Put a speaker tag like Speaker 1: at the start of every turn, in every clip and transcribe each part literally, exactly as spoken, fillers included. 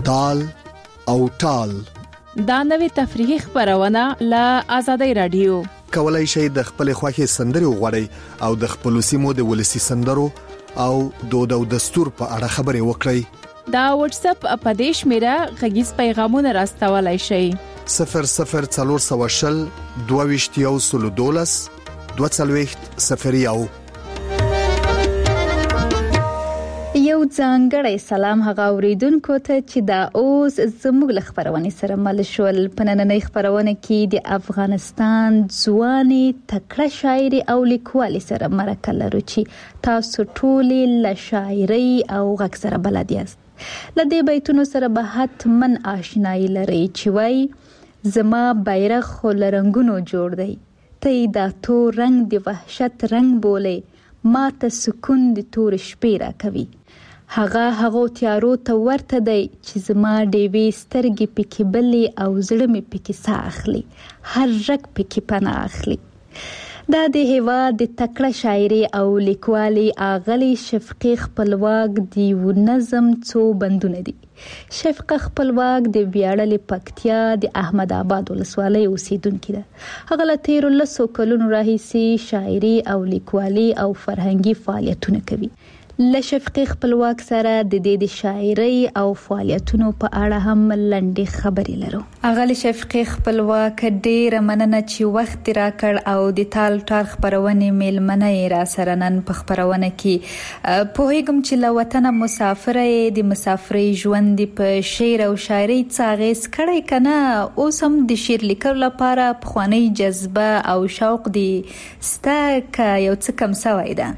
Speaker 1: تال او ټال.
Speaker 2: دا نوې تفریحي خبرونه له آزادۍ رادیو.
Speaker 1: کولای شئ د خپل خوښي سندرې وغواړئ او د خپل سیمو د ولسی سندرو او دود او دستور په اړه خبرې وکړئ.
Speaker 2: دا واتس اپ اپدیش میرا غږیز پیغامونه راستولای شئ.
Speaker 1: صفر صفر څلور سوه شل دوه ویشت یو سلو دولس دوه څلوېښت صفر یو.
Speaker 3: یو ځانګړی سلام هغه اوریدونکو ته چې دا اوس زموږ له خبرونې سره مل شول. په نننۍ خبرونه کې د افغانستان ځوانې تکړه شاعري او لیکوالې سره مرکه لرو چې تاسو ټولې له شاعري او غږ سره بلد یاست. له دې بیتونو سره به حتماً آشنایي لرئ چې وایي زما بیرغ خو له رنګونو جوړ دی، ته یې دا تور رنګ د وحشت رنګ بولې، ما ته سکون د تور شپې را کوي. هغه هغو تیارو ته ورته دی چې زما ډېوې سترګې پکې بلې او زړه مې پکې ساه اخلي، هر رګ پکې پناه اخلي. دا د هېواد د تکړه شاعري او لیکوالې آغلې شفقې خپلواک د یو نظم څو بندونه دي. شفقه خپلواک د ویاړلې پکتیا د احمد آباد ولسوالۍ اوسیدونکې ده. هغه له تیرو لسو کلونو راهیسې شاعري او لیکوالي او فرهنګي فعالیتونه کوي. له شفقې خپلواک سره د دې د شاعري او فعالیتونو په اړه هم لنډې خبرې لرو. هغه له شفقې خپلواک ډېره مننه چې وخت راکړ او د تال ټال خبرونې میلمنه یې را سره نن په خبرونه کې. پوهېږم چې له وطنه مسافره یې، د مسافرۍ ژوند په شعر او شاعري څه اغېز کړی که نه؟ اوس هم د شعر لیکلو لپاره پخوانۍ جذبه او شوق دې سته که یو څه کم سوی ده؟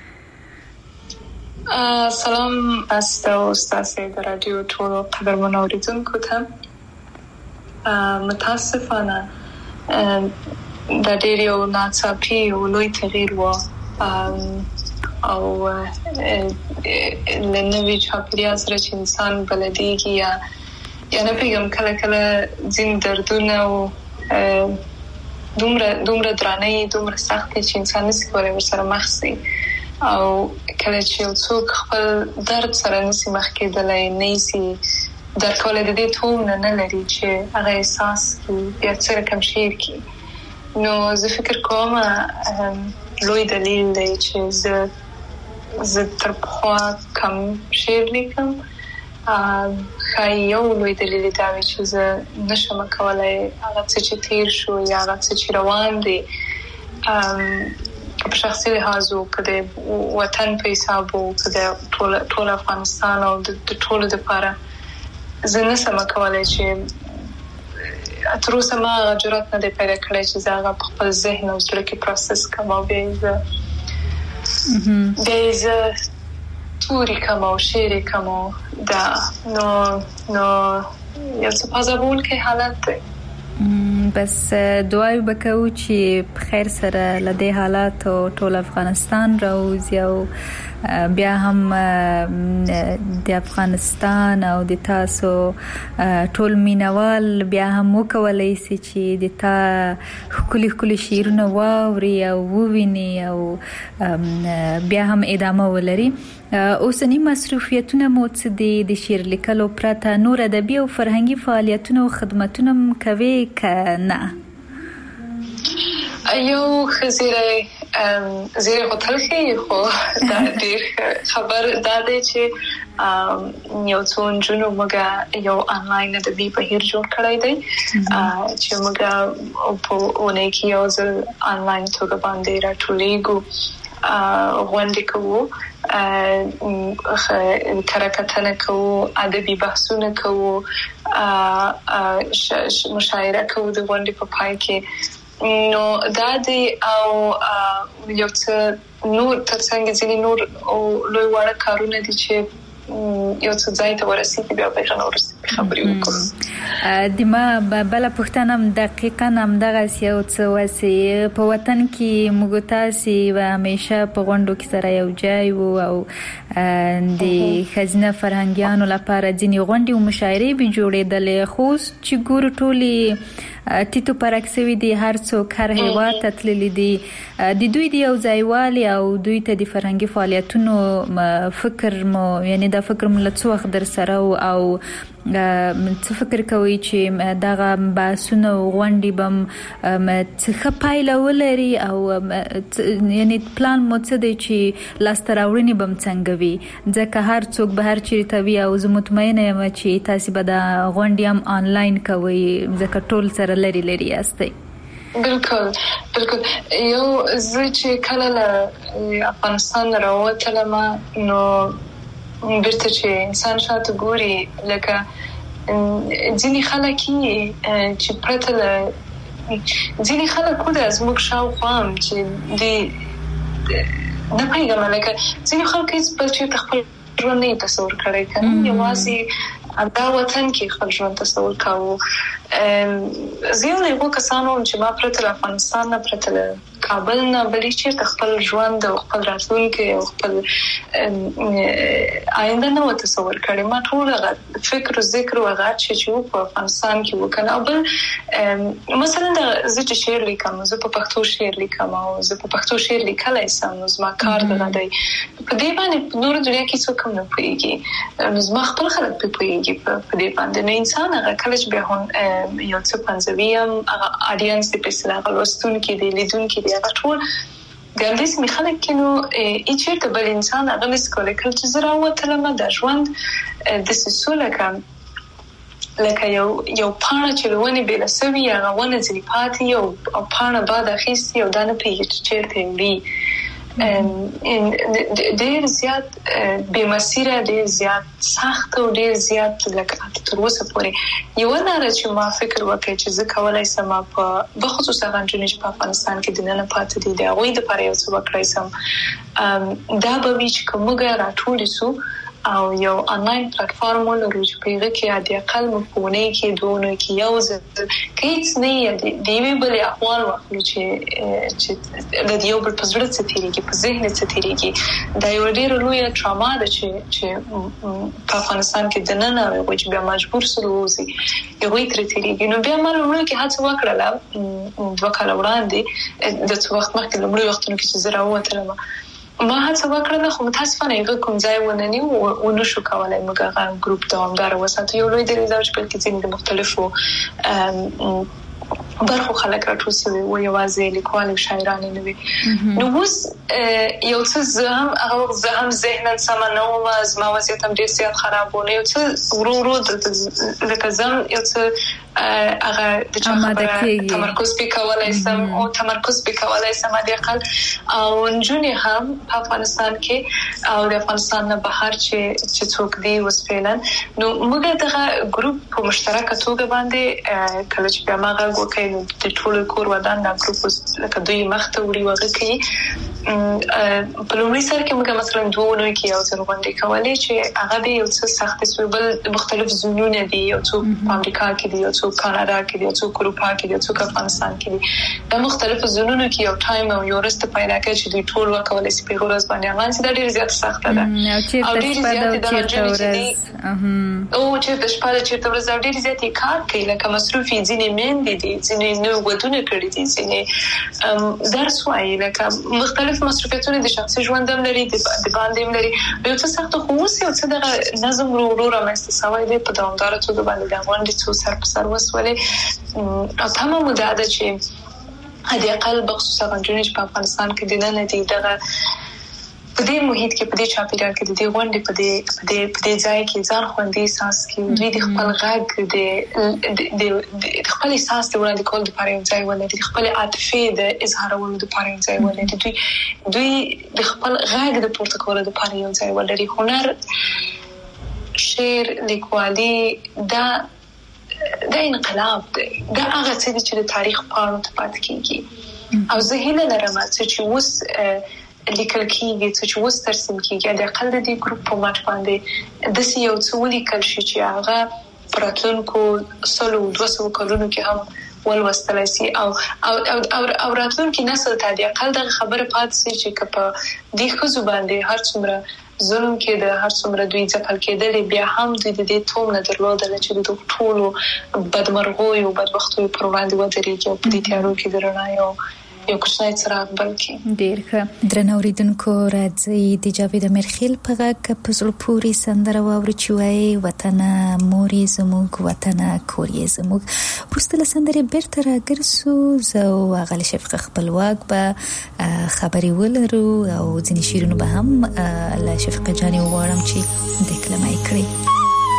Speaker 4: سلام است او ستاسو د رادیو ټولو قدرمن اوریدونکو ته. متاسفانه د ډېر یو ناڅاپي او لوی تغییر و او له نوي چاپېریال سره چې انسان بلدېږي یا یا نه پوهېږم کله کله ځینې دردونه او دومره دومره درانه دومره سخت چې انسان نشي کولی ورسره مخ شي، او کله چې یو څوک خپل درد سره نشي مخ کېدلی، نه شي درک کولی، د دې تومنه نه لري چې هغه احساس کړي بیا څه رقم شعر کړي. نو زه فکر کوم لوی دلیل دی چې زه زه تر پخوا کم شعر لیکم. ښایي یو لوی دلیل دا وي چې زه نشم کولی هغه څه چې تیر شو یا هغه څه چې روان دی په شخصي لحاظ او که د وطن په حساب او که د ټول افغانستان او د ټولو دپاره زه نشم کولی چې تر اوسه ما هغه جرأت نه دی پیدا کړی چې زه هغه په خپل ذهن او زړه کې پروسس کړم او بیا یې زه بیا یې زه توري کړم او شعر یې کړم. دا نو نو یو څه پازابونکی حالت دی.
Speaker 3: بس دعای وکړو چې په خیر سره له دې حالاتو ټول افغانستان راوځي او بیا هم د افغانستان او د تاسو ټول مینوال بیا هم وکولای شي چې د تا ښکلي ښکلي شعرونه واوري او وویني او بیا هم ادامه ولري. اوسنی مصروفیتونه مو څه دي؟ د شعر لیکلو پرته نور ادبي او فرهنګي فعالیتونه او خدمتونه هم کوي که نه؟
Speaker 4: یو ښه زیری زیری خو تلخي خو دا ډېر خبر دا دی چې یو څو نجونو موږ یو آنلاین ادبي بهیر جوړ کړی دی چې موږ په اونۍ کې یو ځل آنلاین توګه باندې راټولېږو، غونډې کوو، کره کتنه کوو، ادبي بحثونه کوو، مشاعره کوو د غونډې په پای کې. نو دا دی او یو څه نور ترڅنګ ځینې نور او لوی واړه کارونه دي چې یو څه ځای ته ورسېږي بیا به هغه وروسته خبرې وکړو.
Speaker 3: د ما بله پوښتنه هم دقیقا همدغسې یو څه وسې په وطن کې موږ تاسې به همیشه په غونډو کې سره یو ځای وو او د ښځینه فرهنګیانو لپاره ځینې غونډې او مشاعرې به جوړېدلې، خو اوس چې ګورو ټولې ټیټو پرکسوي دي، هر څوک هر هیواد ته تللی دي. د دوی د یو ځایوالي او دوی ته د فرهنګي فعالیتونو فکر مو یعنی دا فکر مو له څو وخت در سره او څه فکر کوي چې دغه بحثونه غونډې بم څه پایله ولري او یعنی پلان مو څه دی چې لاسته راوړنې بم څنګه وي؟ ځکه هر څوک به هر چیرته وي او زه مطمئنه یم چې تاسو به د غونډې هم آنلاین کوئ ځکه ټول سره لري لري یاستئ.
Speaker 4: بالکل بالکل. یو زه چې کله له افغانستان راووتلم نو بیرته چې انسان شاته ګوري لکه ځینې خلک چې پرته له ځینې خلک خو د زموږ شاوخوا هم چې د نه پوهېږم لکه ځینې خلک هېڅ بل چېرته خپل ژوند نه یې تصور کړی که نه یوازې دا وطن کې خپل ژوند تصور کاوه. زه یو له هغو کسانو وم چې ما پرته له افغانستان نه پرته له کابل نه بلې چېرته خپل ژوند او خپل راتلونکی او خپل آینده نه و تصور کړی. ما ټول هغه فکر و ذکر و هغه چې و په افغانستان کې وکړ. او بل مثلا زه چې شعر لیکم، زه په پښتو شعر لیکم او زه په پښتو شعر لیکلی سم، نو زما کار دغه دی. په دې باندې په نورو دنیا کې څوک هم نه پوهېږي، نو زما خپل خلک پرې پوهېږي په دې باندې. نو انسان هغه کله چې بیا هم یو څه پنځوي هم هغه آډینس دی، په اصطلاح هغه لوستونکي دی، لیدونکي دی، هغه ټول د همدې سیمې خلک کې نو هېڅ چېرته بل انسان هغه نشي کولی. کله چې زه راووتلم دا ژوند داسې سو لکه لکه یو یو پاڼه چې له ونې بېله سوي، هغه ونه ځینې پاتې او پاڼه باد اخیستي او دا نه پوهېږي چې چېرته وړي. ډېر زیات بې مسیره، ډېر زیات سخت او ډېر زیات لکه تر اوسه پورې یوه لاره چې ما فکر وکړی چې زه کولی سم په بخصوص هغه نجونې چې په افغانستان کې دننه پاتې دي د هغوی دپاره یو څه وکړی سم، دا به وي چې که موږ راټولې سو او یو آنلاین پلیټفارم ولرو چې په هغه کې حد اقل موږ په اونۍ کې دوه اونۍ کې یو ځل که هېڅ نه یې د یوې بلې احوال واخلو چې چې د یو بل په زړه څه تېرېږي، په ذهن څه تېرېږي. دا یوه ډېره لویه ټراما ده چې چې په افغانستان کې دننه هغوی چې بیا مجبور سول ووځي هغوی ترې تېرېږي. نو بیا ما لومړیو کې هڅه وکړله دوه کاله وړاندې د څه وخت مخکې لومړیو وختونو کې چې زه راووتلم ما هڅه وکړله، خو متاسفانه هغه کوم ځای ونه نیو او نه شو کولی موږ هغه ګروپ دوامداره وساتو. یو لوی دلیل دا چې بلکې ځینې د مختلفو برخو خلک راټول سوي وو، یوازې لیکوال او شاعران نه وي. نو اوس یو څه زه هم هغه وخت زه هم ذهنا سمه نه وم، زما وضعیت هم ډېر زیات خراب و. نو یو څه ورو ورو دلته لکه زه هم یو څه هغه د چا خبره تمرکز پې کولی سم او تمرکز پې کولی سم حد اقل. او نجونې هم په افغانستان کې او د افغانستان نه بهر چې چې څوک دي اوس فعلا، نو موږ دغه ګروپ په مشترکه توګه باندې کله چې بیا ما غږ وکړی نو د ټولو کور ودان دا ګروپ لکه دوی مخ ته وړي وغه کوي. په لومړي سر کې موږ مثلا دوه اونۍ کې یو ځل غونډې کولې چې هغه د یو څه سختې سوې، بل مختلف زونونه دي، یو څوک په امریکا کې دي، یو څوک کاناډا کې دي، یو څوک اروپا کې دي، یو څوک افغانستان کې دي. دا مختلف زونونه کې یو ټایم او یو ورځ ته پیدا کوي چې دوی ټول وکولای شي په ورځ باندې امان سي. دا ډېر زیات سخته ده او ډېر زیات د ورځ او چې د شپه د چیرته ورځ ډېر زیات کار کوي، لکه مصروفي ځینې میندې دي، ځینې نو ودونه کړي دي، ځینې درس وایي، لکه مختلف مصروفیتونه د شخصي ژوند هم لري، د باندې هم لري. یو څه سخت خو اوس یو څه دغه نظم ورو ورو رامنځته سوی دی په دوامداره توګه باندې د غونډې څو سر په سر وسولې. او تمه مو دا ده چې حد اقل بخصوص هغه نجونې چې په افغانستان کې دننه دي دغه په دې محیط کې، په دې چاپېریال کې، د دې غونډې په دې په دې په دې ځای کې ځان خوندي احساس کړي، دوی د خپل غږ د د خپل احساس د وړاندې کولو لپاره یو ځای ولري، د خپل عاطفې د اظهارولو لپاره یو ځای ولري، دوی دوی د خپل غږ د پورته کولو لپاره یو ځای ولري. هنر، شعر، لیکوالي دا دا انقلاب دی، دا هغه څه دي چې د تاریخ پاڼو ته پاتې کېږي. او زه هیله لرم چې اوس لیکل کېږي، څه چې اوس ترسیم کېږي، د اقل د دې ګروپ په مټ باندې داسې یو څه ولیکل شي چې هغه په راتلونکو سلو دوه سوو کلونو کې هم ولوستلی سي او او او او راتلونکي نسل ته د اقل دغه خبره پاتې سي چې که په دې ښځو باندې هر څومره ظلم کې د هر څومره دوی ځپل کېدل بیا هم دوی د دې توم نه درلودل چې د ټولو بدمرغوي او بدبختوي پر وړاندې ودرېږي او په دې تیارو کې د رڼا یو یو کوچنی څراغ بل کې.
Speaker 3: ډېر ښه. درنو اوریدونکو راځي د جاوید امیرخیل په غږ په زړه پورې سندره واورو چې وایي وطن مورې زموږ وطن کورې زموږ. وروسته له سندرې بیرته راګرځو. زه او هغه شفقه خپلواک به خبرې ولرو او ځینې شعرونه به هم له شفقه جانې وغواړم چې دکلمه یې کړي.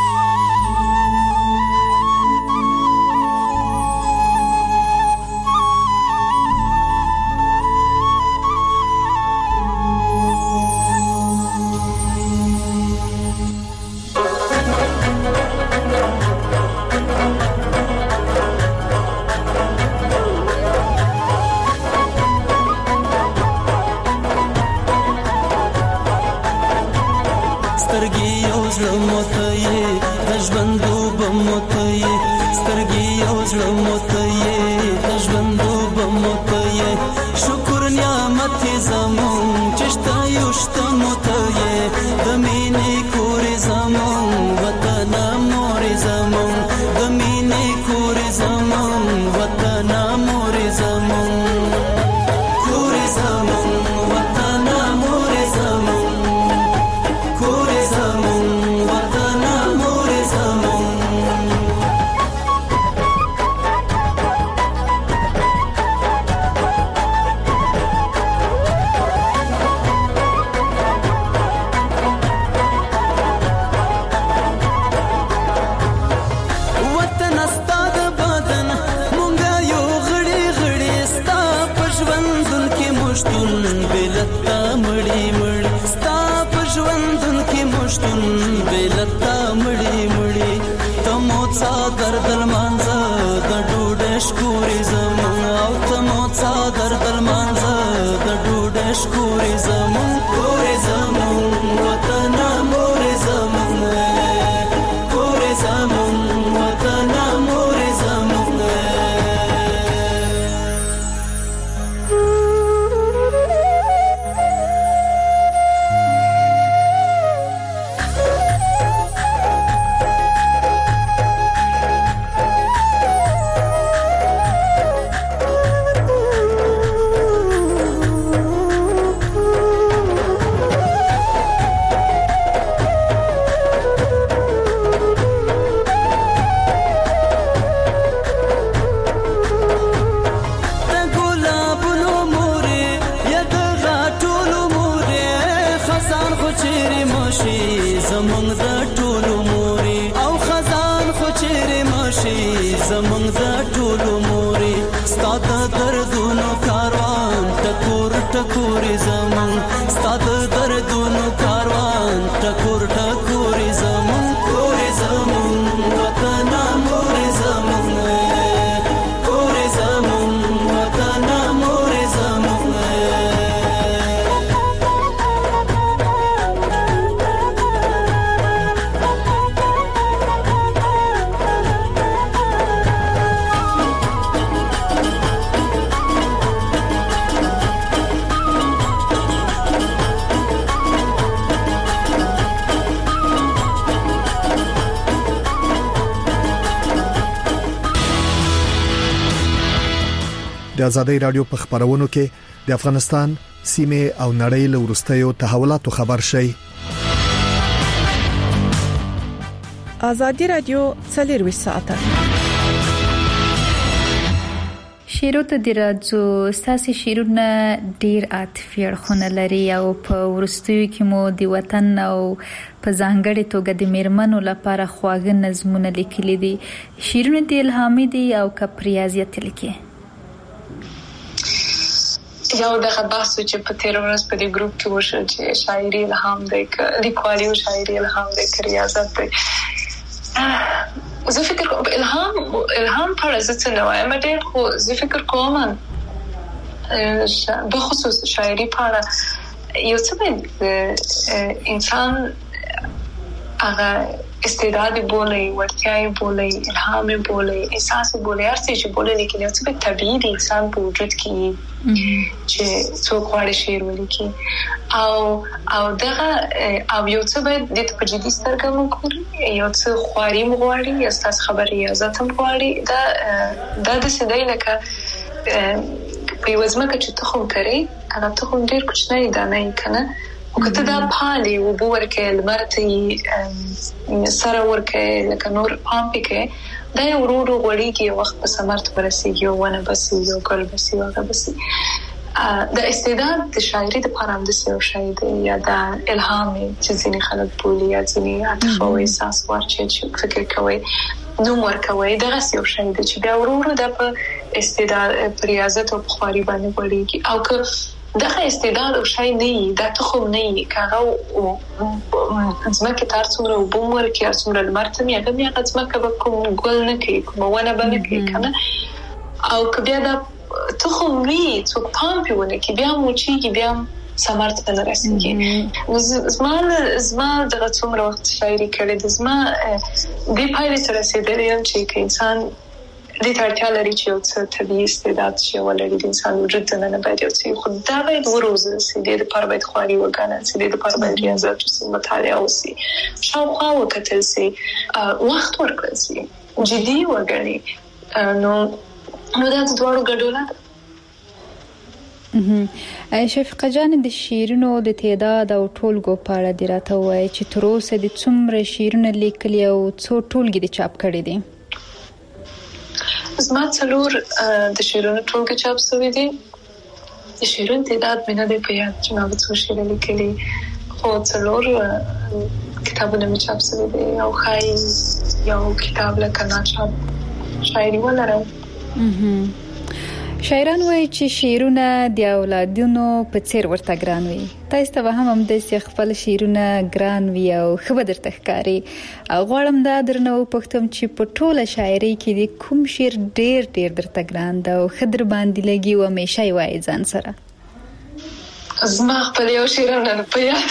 Speaker 1: د آزادۍ رادیو په خبرونو کې د افغانستان سیمه او نړۍ له ورستیو تحولاتو خبر شي.
Speaker 2: آزادۍ رادیو څلور ساعته
Speaker 3: شیرو ته د راځو. ساسي شیرونه ډیر عاطفي اړخونه لري او په ورستیو کې مو د وطن او په ځانګړي توګه د میرمنو لپاره خواږه نظمونه لیکلي دي. شیرونه د الهامي دي او کپریازیت لیکي.
Speaker 4: یو دغه بحث چې په تیر ورځ په دې ګروپ کې وشو چې شاعري الهام دی ک لیکوالي او شاعري الهام دی ک ریاضت دی. زه فکر کوم الهام الهام پر څه څه نه وایم ډېر خو زه فکر کوم به خصوص شاعري پر یو څه انسان هغه استعداد بولي ورتیاي بولي الهام بولي احساس بولي هر څه چې بولي لیکن یو څه په طبيعي د انسان په وجود کې چې څوک غواړي شعر ولیکي او او دغه او یو څه باید د په جدي سترګه وګوري یو څه خواري مغواړي یا ستاسو خبري یا ذاتم غواړي دا دا د سیدای لکه په وزمکه چې تخم کري هغه تخم ډیر کوچنی دانه کنه او کته دا پالي او بورکه لمرتي سره ورکه لکه نور پامپي کې دا ورورو غوړيږي وخت په سمرت ورسیږي او ونه بسي یو کول بسي او هغه بسي د استعداد د شاعري د پرام د سیو شاعر یا د الهام چې ځینې خلک بولي یا ځینې عاطفه او احساس ورچې چې فکر کوي نو ورکوي دغه سیو شاعر چې بیا ورورو د استعداد ریاضت او بخاري باندې غوړيږي او که دغه استعداد او شای نه دا ته خو نه کاغه او ځمکه تر څومره وبمر کې څومره لمرته مې هغه مې هغه ځمکه به کوم ګل نه کوي کوم ونه باندې کوي کنه او کبه دا ته خو وی څوک پامپي ونه کې بیا مو چې بیا سمارت ته رسیږي زما زما دغه څومره وخت شاعري کړې د زما دی پایله سره رسیدلې چې انسان د ترتیب لري چې یو څه طبيعي استعداد شي ولري د انسان وجود ته نه باید یو څه خو دا باید وروزه سي د لپاره باید خواري وګڼل سي د لپاره باید ریاضت او مطالعه وسي شاوخوا وکتل سي وخت ورکړل سي جدي وګڼي نو نو دا د دوړو ګډوله
Speaker 3: شفیقه جان د شیرونو د تعداد او ټولګو په اړه دی راته وایي چې تر اوسه د څومره شیرونه لیکلي او څو ټولګي د چاپ کړي دي
Speaker 4: زما څلور د شیرونو ټولګه چاپ شوی دي د شیرونو تعداد مې نه دی په یاد چې ما به څو شعر لیکلي خو څلور کتابونه مې چاپ شوی دي او خای یو کتاب لکه ناچاپ شاعري ولرم
Speaker 3: شاعران وایي چې شعرونه د اولادونو په څیر ورته ګران وي تاسو ته هم هم د خپل شعرونه ګران وي او خبر درته ښکاري او غواړم دا درنه وپوښتم چې په ټوله شاعري کې د کوم شعر ډیر ډیر درته ګران ده او خدر باندې لګي او همیشه یې وایي ځان سره
Speaker 4: زما خپل یو شعر نه په یاد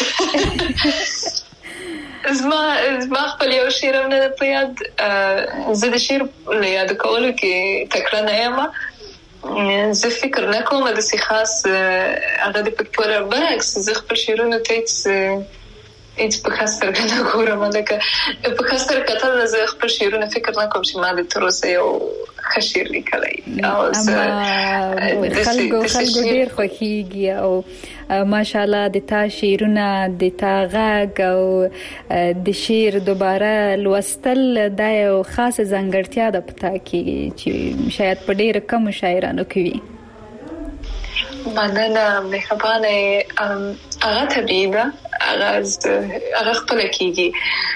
Speaker 4: زما زما خپل یو شعر نه په یاد زه د شعر له یاد کولو کې تکړه نه یم زه فکر نه کوم د سي خاص هغه د پکتور برعکس زه خپل شعرونه ته هیڅ په خاطر نه ګورم لکه په خاطر کتل زه خپل شعرونه فکر نه کوم چې ما د تر اوسه یو خشیر لیکلی او
Speaker 3: زه خلکو خلکو ډیر خوښیږي او ماشاءالله د تا شعرونه د تا غږ او د شعر دوباره لوستل د یو خاص ځانګړتیا ده پتا کې چې شاید په ډیر کم شاعرانو کې وي
Speaker 4: مننه مهربانه هغه طبیعي ده هغه هغه خپل کېږي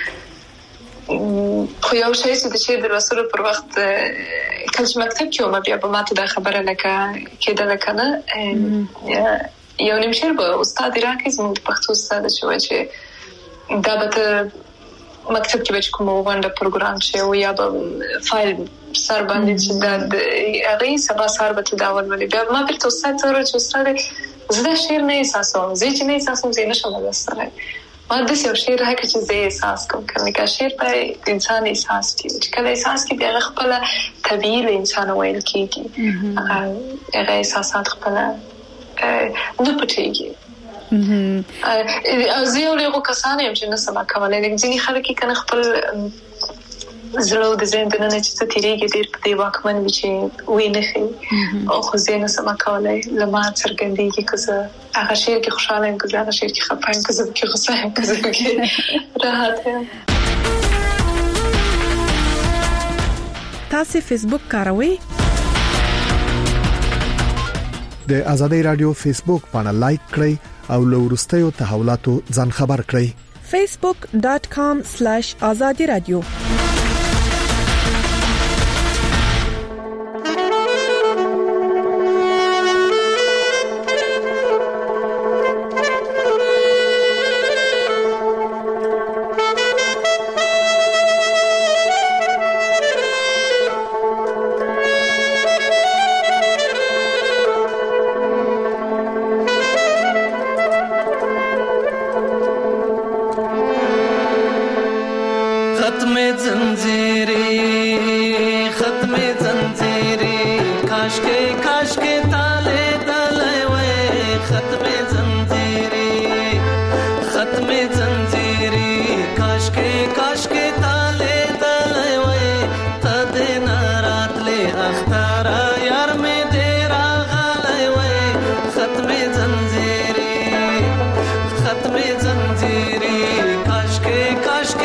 Speaker 4: خو یو شی چې د شعر د لوستلو پر وخت کله چې مکتب کې وم بیا به ماته دا خبره لکه کېدله کنه یو نیم شعر به استاد راکړي زموږ د پښتو استاد چې وایي چې دا به مکتب کې به کوم غونډه پروګرام شي او یا به فایل سر باندې چې دا هغه سبا سر به تداول ولې بیا ما بیرته استاد ته ورته استاد زه دا شعر نه احساسوم زه چې نه احساسوم زه نشم لوستلی ما د یو شعر راکړي چې زه احساس کوم کله شعر په انسان احساس کوي چې کله احساس کوي بیا خپل طبيعي له انسان ویل کیږي هغه احساسات خپل نه پټيږي او زه یو له کسانو یم چې نه سما کولای لکه ځینې خلک کنه خپل زړه د زین د نه چې تیریږي ډیر په دی واکمن وي چې وې نه خي او خو زه نه سما کولای لمه څرګندېږي که زه هغه شعر کې خوشاله یم که زه هغه شعر کې خفه یم که زه کې غصه یم که زه کې راحت یم
Speaker 5: تاسو فیسبوک کاروئ
Speaker 1: د آزادۍ رادیو فیسبوک باندې لایک کړئ او لو ورستیو تحولاتو ځان خبر کړئ
Speaker 5: facebook dot com slash azadi radio
Speaker 6: ختم زنجیری ختم زنجیری کاش کے کاش کے تالے دلے وے ختم زنجیری ختم زنجیری کاش کے کاش کے تالے دلے وے تدے نارات لے اختارا یار میں تیرا غالے وے ختم زنجیری ختم زنجیری کاش کے کاش کے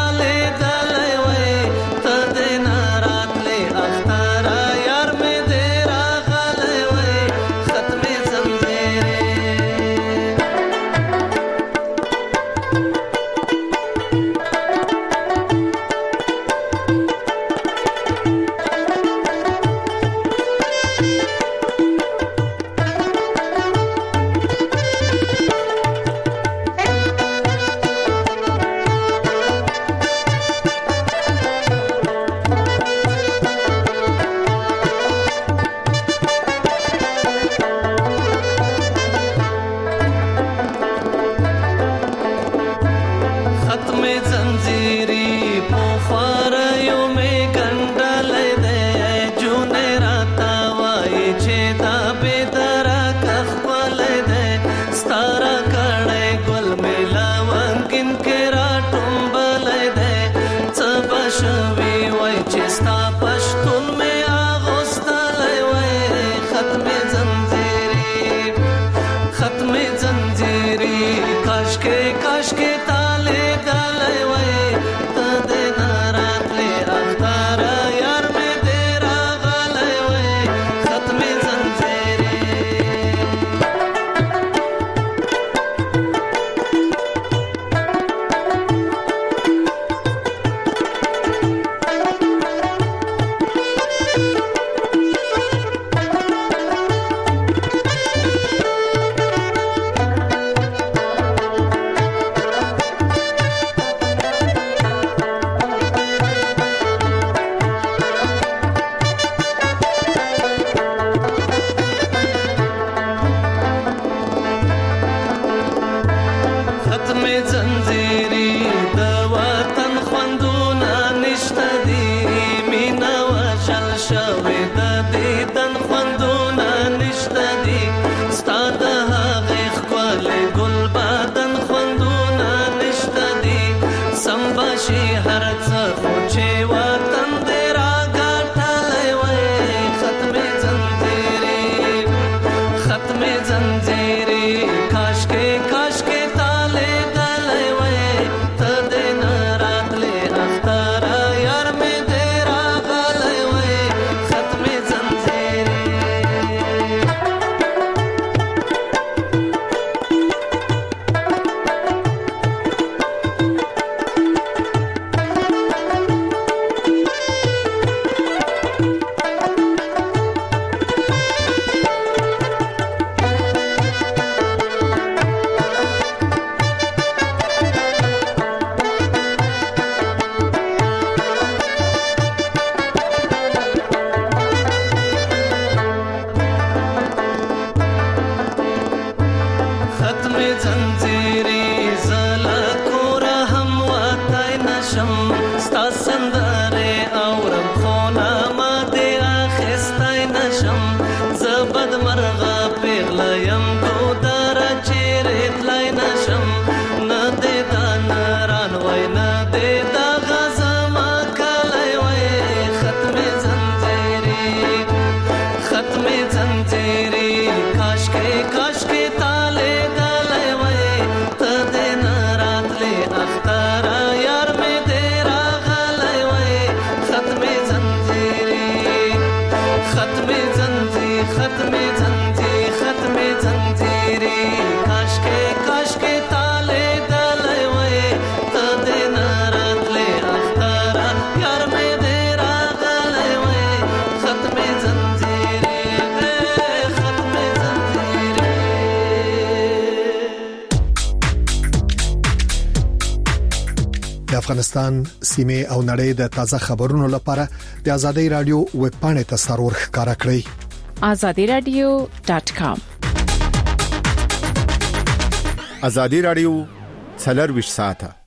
Speaker 1: افغانستان سیمه او نړۍ د تازه خبرونو لپاره د آزادۍ رادیو ویب پاڼې ته سرور ښکارا کړئ
Speaker 2: azadi radio dot com
Speaker 7: آزادۍ رادیو څلور ویشت ساعته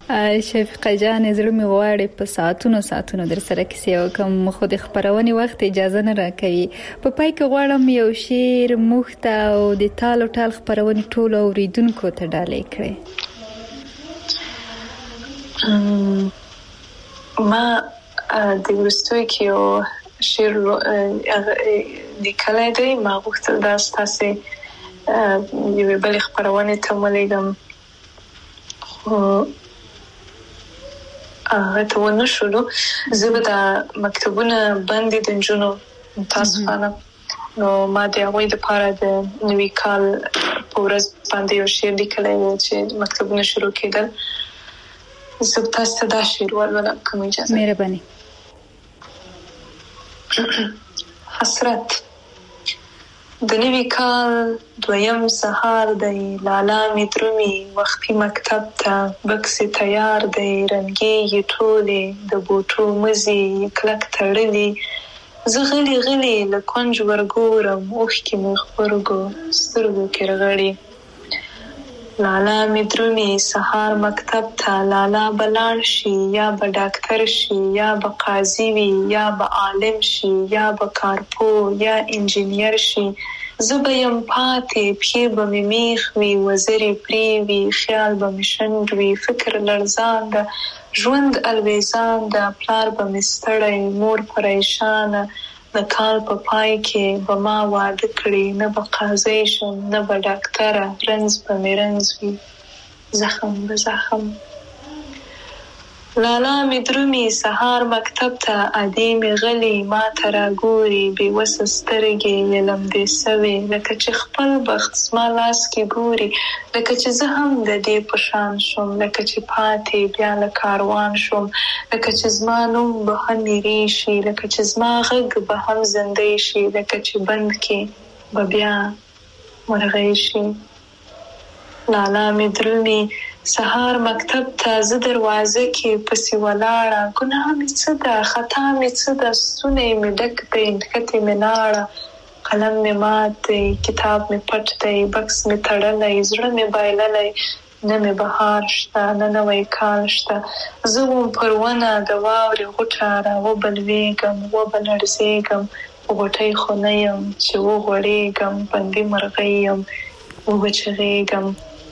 Speaker 3: شفیقه جان زړه مې غواړي په ساعتونو ساعتونو در سره کیسې وکم، خو د خبرونې وخت اجازه نه راکوي. په پای کې غواړم یو شعر موږ ته او د تال او ټال خبرونې ټولو اوریدونکو ته ډالۍ کړئ.
Speaker 4: ما د وروستیو کې یو شعر لیکلی دی. ما غوښتل دا ستاسې یوې بلې خپرونې ته ولیږم، خو هغه ته ونه شولو. زه به دا مکتبونه بند دي د نجونو متاسفانه، نو ما د هغوی دپاره د نوي کال په ورځ باندې یو شعر لیکلی و چې مکتبونه شروع کېدل. زه به تاسو ته دا شعر ولولم که مو اجازه.
Speaker 3: مهرباني.
Speaker 4: حسرت. د نوي کال دویم سهار دی، لالا می درومي وختي مکتب ته، بکس تیار دی، رنګې یې ټولې د بوټو مزي کلک تړلي. زه غلي غلي له کونج ورګورم، اوښکې مې خپرګو سترګو کې رغړي. لالا می درومي سهار مکتب ته، لالا به لاړ شي یا به ډاکټر شي یا به قاضي وي یا به عالم شي یا به کارپو یا انجینیر شي. زه به یم پاتې، پښې به مې میخ وي، وزرې پرې وي، خیال به مې شنډ وي، فکر لړزان ده، ژوند الویزان ده، پلار به مې ستړی، مور پریشانه. د کال په پای کې به ما واده کړي، نه به قاضي شم نه به ډاکټره، رنځ به مې رنځ وي، زخم به زخم. لالا می درومي سهار مکتب ته، ادې مې غلي ما ته راګوري، بې وسه سترګې یې لمدې سوې، لکه چې خپل بخت زما لاس کې ګوري، لکه چې زه هم د دې په شان شم، لکه چې پاتې بیا له کاروان شم، لکه چې زما نوم به هم هېرې شي، لکه چې زما غږ به هم زندۍ شي، لکه چې بند کې به بیا مرغۍ شي. لالا می درومي سهار مکتب ته، زه دروازه کې پسې ولاړه، ګناه مې څه ده، خطا مې څه ده، ستونی مې ډک دی، نښتې مې لاړه، قلم مې مات دی، کتاب مې پټ دی، بکس مې تړلی، زړه مې بایللی، نه مې بهار شته نه نوی کال شته. زه وم پر ونه د واورې غوټه، را وبلوېږم وبه لړزېږم، په غوټۍ خو نه یم چې وغوړېږم، بندي مرغۍ یم وبه چغېږم.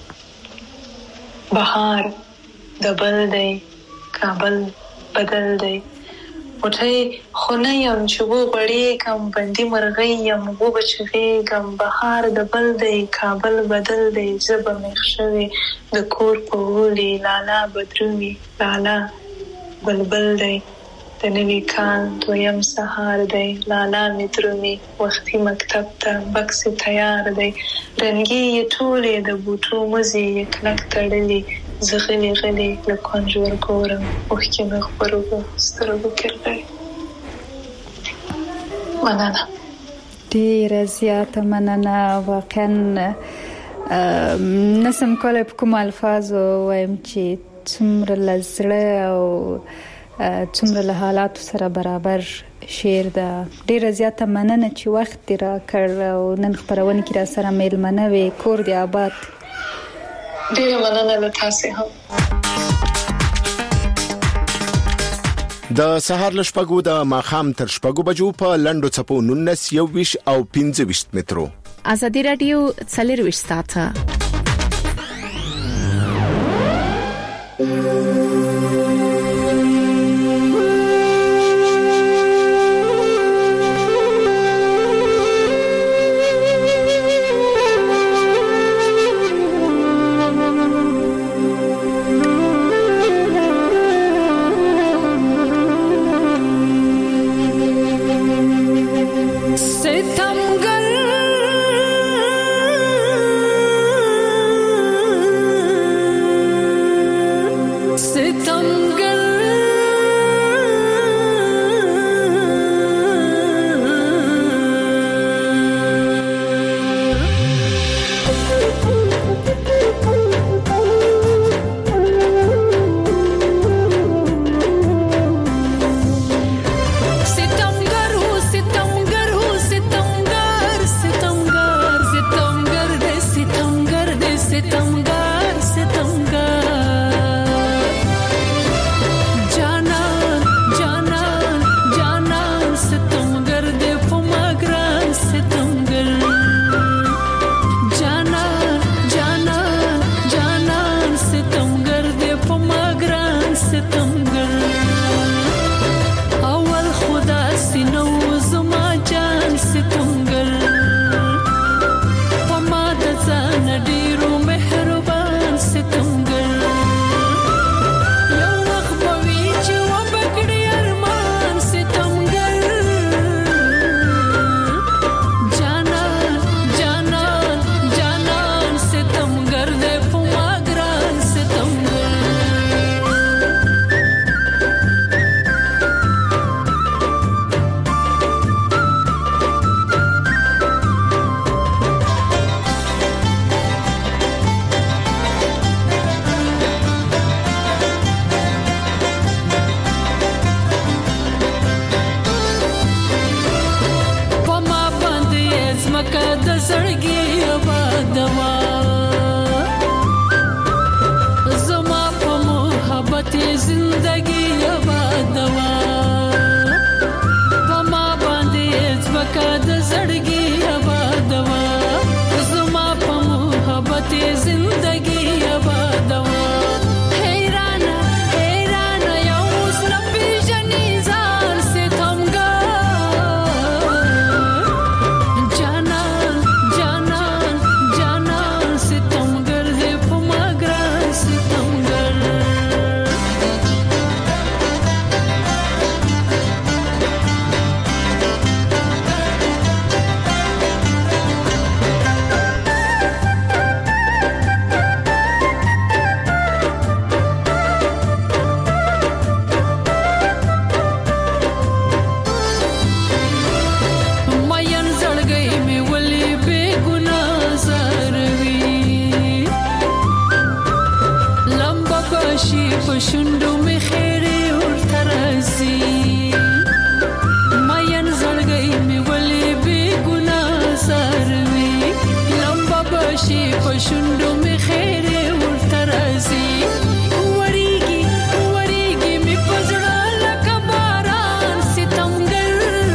Speaker 4: بهار د بل دی، کابل بدل دی، غوټۍ خو نه یم چې وغوړېږم، بندي مرغۍ یم وبه چغېږم. بهار د بل دی، کابل بدل دی، زه به میخ شوې د کور په غولي، لالا به درومي لالا بلبل دی. د نوي کال دویم سهار دی، لالا می درومي وختي مکتب ته، بکس تیار دی، رنګې یې ټولې د بوټو مزي یې کلک تړلي. زه غلي غلي له کونج ورګورم، اوښکې مې خپرګو سترګو کې رغړي. مننه،
Speaker 3: ډېره زیاته مننه. واقعا نسم کولی په کوم الفاظو وایم چې څومره له زړه او څومره له حالاتو سره برابر شعر ده. ډېره زیاته مننه چې وخت دې راکړ او نن خپرونې کې را سره میلمنه وې. کور دې آباد.
Speaker 4: ډېره مننه له تاسې هم.
Speaker 7: د سهار له شپږو د ماښام تر شپږو بجو په لنډو څپو نولس یوویشت او پنځه ویشت مترو.
Speaker 2: ازادي رادیو څلرویشت ساعته.
Speaker 8: सितमगर ستمګر اول خدا سينو زما جان ستمګر پما د ځان ډیرو مهربان ستمګر یو وخت بوي چې و بګړي ارمان ستمګر جانان جانان جانان ستمګر دې پما ګران ستمګر پما باندې زمکه د زړګي آبادوا زما په محبت زندگی آبادوا پما باندې زمکه د زړګي آبادوا زما په محبت زندگی آبادوا حیران حیران یو اوس نه پیژنې ځان ستمګر جانان جانان جانان ستمګر دې په ما ګران ستمګر مین زړګی مې ولې بې ګناه زاروي لمبه بشي په شونډو مې خیرې ورته راځي مین زړګی مې ولې بې ګناه زاروي لمبه بشي په شونډو مې خیرې ورته راځي وریږي وریږي مې په زړه لکه باران ستمګر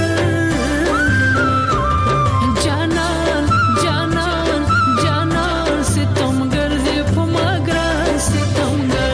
Speaker 8: جانان جانان جانان ستمګر دې په ما ګران ستمګر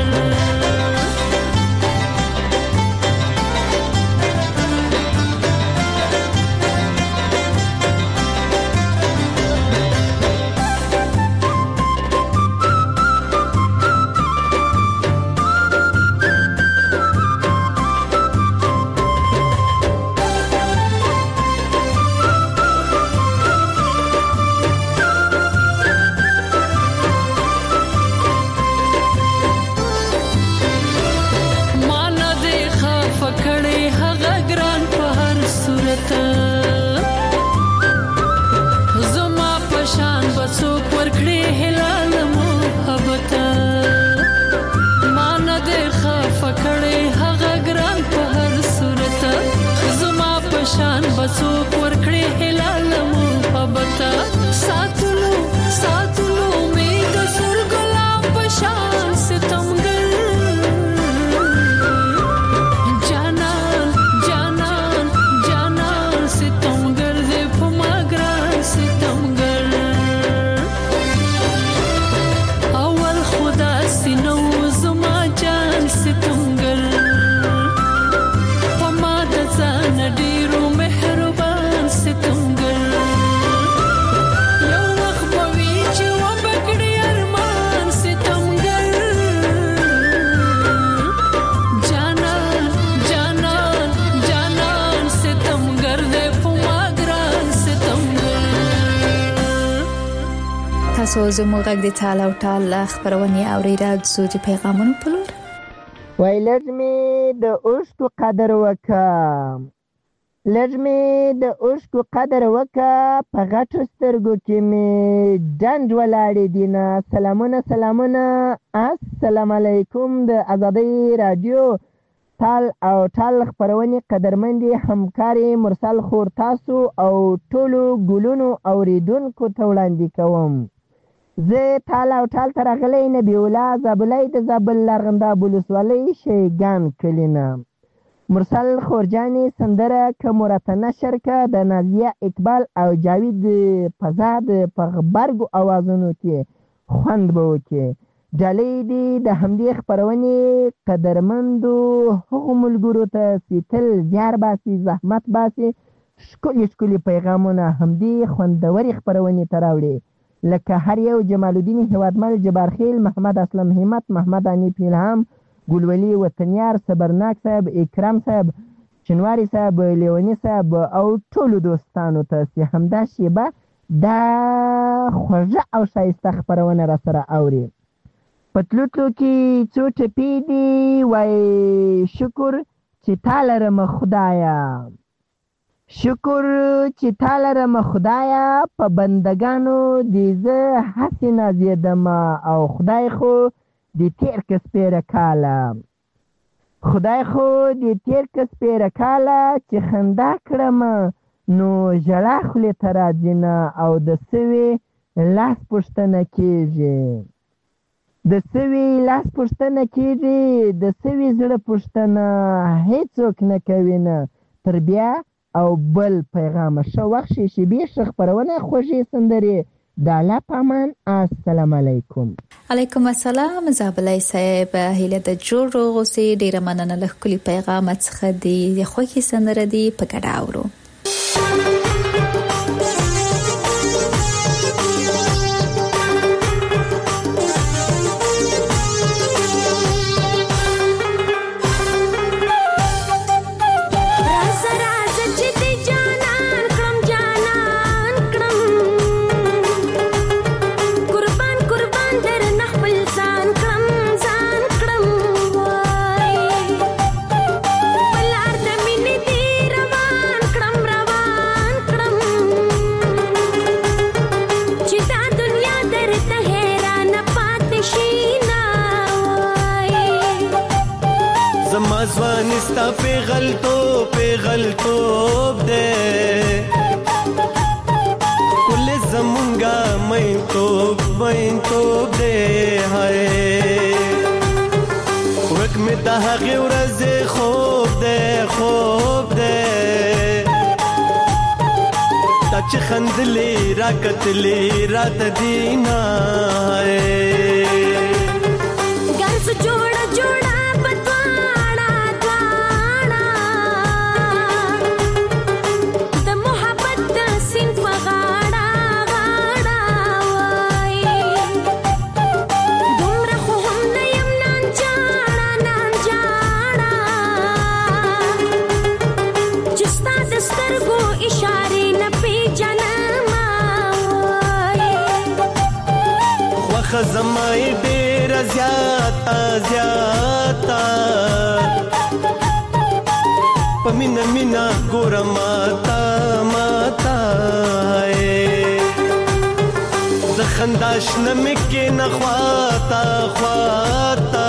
Speaker 8: مانا دې خفه کړې هغه ګران په هر صورت زما په شان به څوک ورکړي هلال محبت مانا دې خفه کړې هغه ګران په هر صورت زما په شان به څوک ورکړي هلال محبت ساتلو ساتلو مې د سر ګلاب په شان ستمګر جانان جانان جانان ستمګر دې په ما ګران ستمګر اول خدا سينو زما جان ستمګر پما د ځان ډیرو مهربان ستمګر یو وخت بوي چې و بګړي ارمان ستمګر جانان جانان جانان ستمګر دې په ما ګران ستمګر
Speaker 3: تاسو زموږ غږ د تعالی او تعالی خبرونه اوریدل د پیغامونو په لور
Speaker 9: وای لږ مې د اوښکو قدر وکړه لږ مې د اوښکو قدر وکړه په غټو سترګو کې مې ډنډ ولاړې دینه سلامونه سلامونه السلام علیکم د آزادۍ رادیو تال او ټال خبرونې قدرمندې همکارې مرسل خور تاسو او ټولو ګلونو اوریدونکو ته وړاندې کوم زه تال او ټال ته راغلی نبی الله زابلی د زابل لرغنده ولسوالۍ شیګان کلي نه مرسل خورجانې سندره که مرته نشر که د نازیه اقبال او جاوید فضا د په غبرګو اوازونو کې خوند به وکړي ډالۍ دې د همدې خپرونې قدرمندو هغو ملګرو ته چې تل زیار باسي، زحمت باسي، ښکلي ښکلي پیغامونه همدې خوندورې خپرونې ته راوړي، لکه هر یو جمال الدین هیوادمل، جبار خیل، محمد اسلم همت، محمد انیف الهام، ګلولي وطنیار، صبرناک صاحب، اکرام صاحب، چنواری صاحب، لیونی صاحب او ټولو دوستانو ته چې همدا شیبه دا خوږه او ښایسته خپرونه را سره اوري. په تلو تلو کې څو ټپې دي، وایي شکر چې تا لرمه خدایه، شکر چې تا لرمه خدایه، په بندګانو دې زه هسې نازېدمه، او خدای خو دې تېر که سپېره کاله، خدای خو دې تېر که سپېره کاله، چې خندا کړمه نو ژړا خولې ته راځي نه، او د سوي لاس پوښتنه کېږي، د سوي لاس پوښتنه کېږي، د سوي زړه پوښتنه هیڅوک نه کوي نه. تر بیا او بل پیغامه ښه وخت شي، شیبې ښه خپرونه، خوږې سندرې، د الله په امان. السلام علیکم.
Speaker 3: علیکم السلام. زابلای صاحب هیله د جوړ روغ اوسې، ډیره مننه له ښکلي پیغام څخه دی، خوږې سندره دی په ګډه اورو.
Speaker 6: ځوانستا پیغلتوب پیغلتوب دے کل زمونگا مین توب مین توب دے ہائے ورک میں دا حقی ورز خوب دے خوب دے تا چی خندلی راکتلی رات دینا ہائے
Speaker 10: گرس جوڑا جوڑا
Speaker 6: زمائی دیر زیادہ زیادہ پمینا مینا گورا ماتا ماتا زخنداش نمکی نخواتا خواتا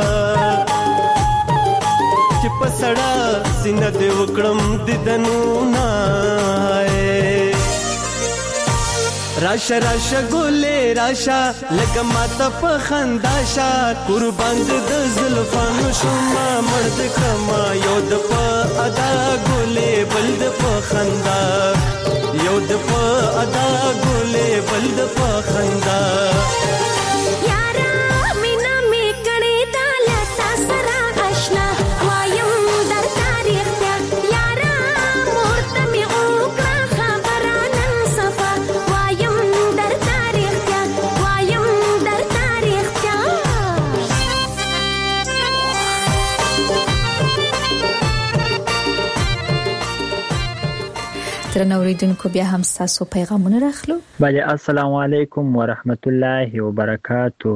Speaker 6: چی پسڑا سینہ دے وکڑم دیدنونا راشا راشا گولے راشا لگا ماتا پا خنداشا قربان د زلفانو شما مرد کما یود پا ادا گولے بلد پا خندا یود پا ادا گولے بلد پا خندا
Speaker 10: یارا مینا می کڑی دالتا سرا اشنا وایم در تاریخ تیا یارا مورتا می اوکرا خبرانن صفا
Speaker 3: درنو اوریدونکو بیا هم تاسو پیغامونه راخلو.
Speaker 11: بله السلام علیکم ورحمت الله وبرکاتو.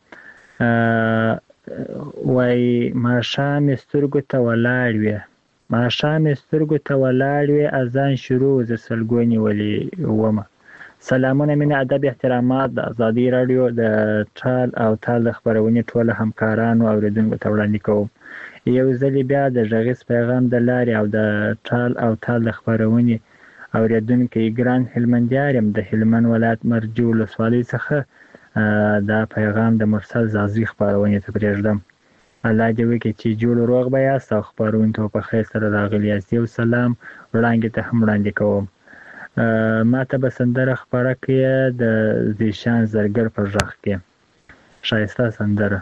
Speaker 11: وای ماښام سترګو ته ولاړ وې ماښام سترګو ته ولاړ وې اذان شروع ز سلګونی ولي ومه. سلامونه مینه ادب احترامات د ازادي رادیو د ټال او تال خبرونه ټول همکارانو او اوریدونکو ته وړاندې کوم. یو ځل بیا د ژغیس پیغام د لارې او د ټال او تال خبرونه اوریدونکو ګران هلمندیار يم د هلمند ولایت مرجو ولسوالۍ څخه دا پیغام د مرسل زازي خبرونه ته پرېږدم. الله دې وکړي چې جوړ روغ به یاست او خبرونه ته په خیر سره راغلي یاست. یو سلام وړاندې ته هم وړاندې کوم. ما ته به سندره خبره کې د زیشان زرګر پر ژغ کې شایسته سندره.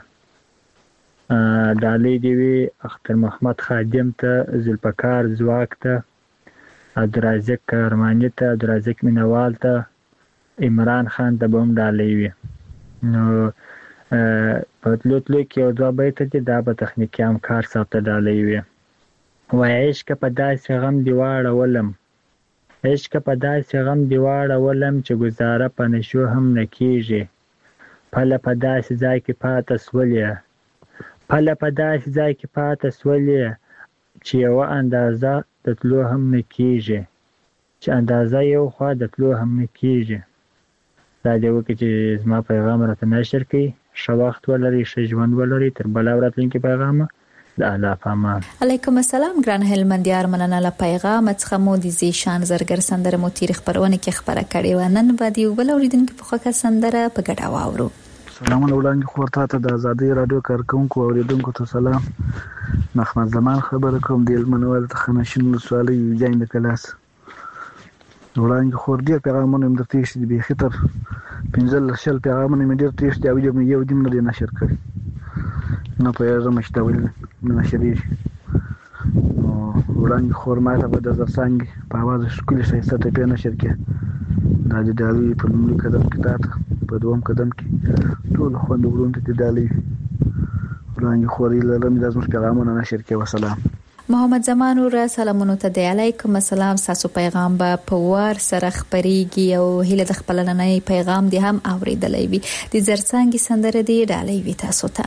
Speaker 11: ډالۍ دی وی اختر محمد خادم ته، ذوالفقار زواک ته، عبدالرازق کرمانی ته، عبدالرازق مینوال ته، عمران خان ته به هم ډالۍ وي. نو په تلو تلو کې یو دوه بیته دي، دا به تخنیکي همکار صاحب ته ډالۍ وي. وایي عشقه په داسې غم دې واړولم، عشقه په داسې غم دې واړولم چې ګزاره په نشو هم نه کېږي. پله په داسې ځای کې پاته سولې، پله په داسې ځای کې پاته سولې چې یوه اندازه د تلو هم نه کېږي، چې اندازه یو خوا د تلو هم نه کېږي. دا دې وکړي چې زما پیغام راته نشر کړي. ښه وخت ولري، ښه ژوند ولري. تر بله او راتلونکي پیغامه د الله په امان.
Speaker 3: علیکم السلام ګران هلمندیار، مننه له پیغام څخه مو د زیشان زرګر سندره مو تیر خبرونه کې خبره کړې و. نن به دی ول اوریدونکو په خوښه سندره په ګډه واورو.
Speaker 12: سلامونه وړاندې خورته ته د آزادۍ رادیو کارکونکو اوریدونکو ته سلام. محمد زمان خبره کوم د المنوال ته خنشین ولسوالۍ یوجاین د کلاس. وړاندې خور ډېر پیغامونه مې درته ایښي دي، بیخي تر پنځلس شل پیغامونه مې ډېر ایښي دي او یو یو دې نه دی نشر کړی. نه پوهېږم چې دا ولې نه نشرېږي. نو وړاندې خور ما ته به د زرڅانګې په اواز ښکلې ښایسته ټپې نشر کړې. دا د ډالۍ په لومړي قدم کې تا ته، په دوم قدم کې ټولو خویندو وروڼو ته دې ډالۍ وي. وړاندې خور هیله لرم دا زموږ پیغامونه نشر کړي. وسلام.
Speaker 3: محمد زمان ور سلامونو ته دی. علیکم السلام. تاسو پیغام به په وار سره خبريږي او هله د خپل نننۍ پیغام دی هم اوریدلای وي. د زرڅانګې سندره دی ډالۍ وي تاسو ته.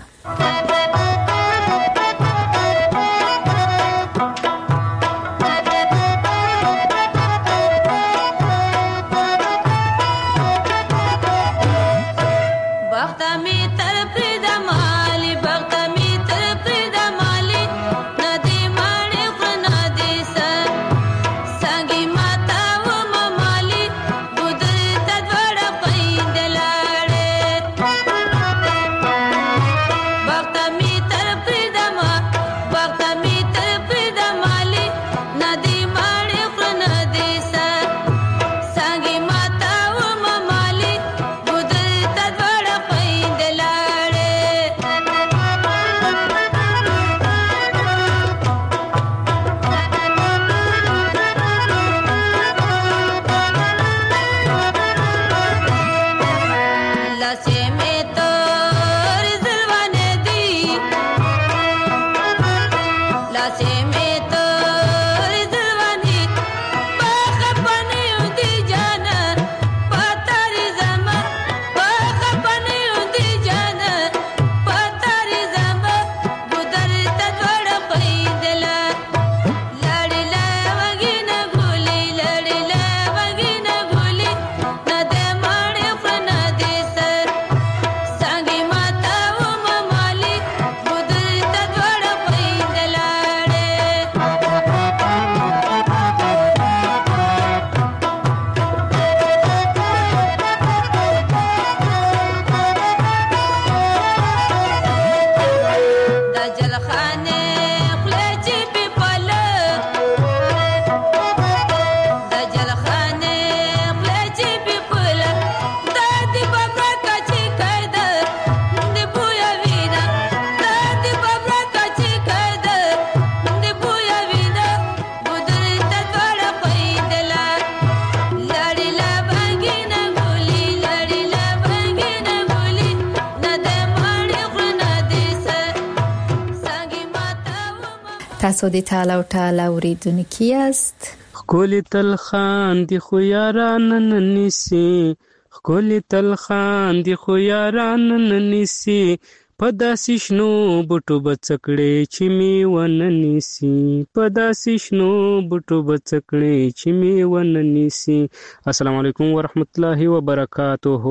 Speaker 3: تاسو د تعالی او تعالی اوریدونکو یاست.
Speaker 13: خولي تل خان دی خو یاران ننسی، خولي تل خان دی خو یاران ننسی، په داسې شنو بوټو بڅکړې چې می وننسی، په داسې شنو بوټو بڅکړې چې می وننسی. السلام علیکم ورحمت الله وبرکاتہ.